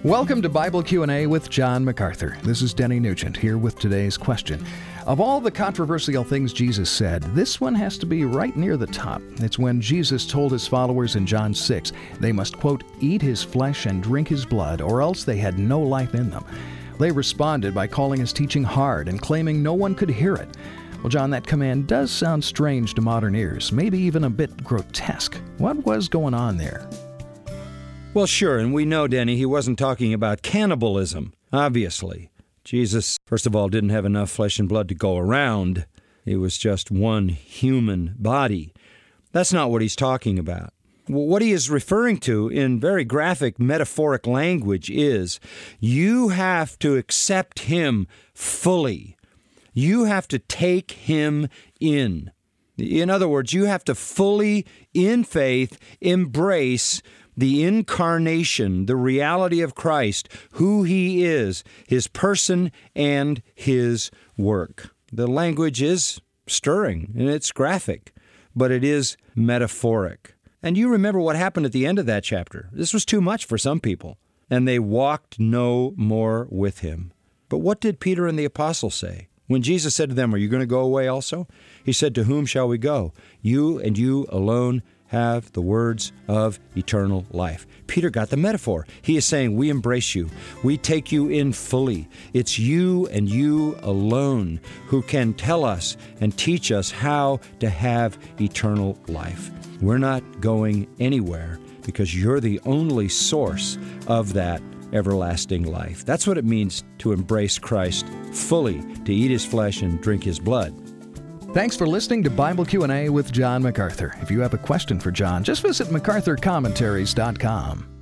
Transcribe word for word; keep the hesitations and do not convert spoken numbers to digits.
Welcome to Bible Q and A with John MacArthur. This is Denny Nugent here with today's question. Of all the controversial things Jesus said, this one has to be right near the top. It's when Jesus told his followers in John six they must, quote, eat his flesh and drink his blood, or else they had no life in them. They responded by calling his teaching hard and claiming no one could hear it. Well, John, that command does sound strange to modern ears, maybe even a bit grotesque. What was going on there? Well, sure, and we know, Denny, he wasn't talking about cannibalism, obviously. Jesus, first of all, didn't have enough flesh and blood to go around. He was just one human body. That's not what he's talking about. What he is referring to in very graphic, metaphoric language is you have to accept him fully. You have to take him in. In other words, you have to fully, in faith, embrace the incarnation, the reality of Christ, who he is, his person and his work. The language is stirring and it's graphic, but it is metaphoric. And you remember what happened at the end of that chapter. This was too much for some people. And they walked no more with him. But what did Peter and the apostles say? When Jesus said to them, "Are you going to go away also?" He said, "To whom shall we go? You and you alone have the words of eternal life." Peter got the metaphor. He is saying, we embrace you. We take you in fully. It's you and you alone who can tell us and teach us how to have eternal life. We're not going anywhere because you're the only source of that everlasting life. That's what it means to embrace Christ fully, to eat his flesh and drink his blood. Thanks for listening to Bible Q and A with John MacArthur. If you have a question for John, just visit macarthur commentaries dot com.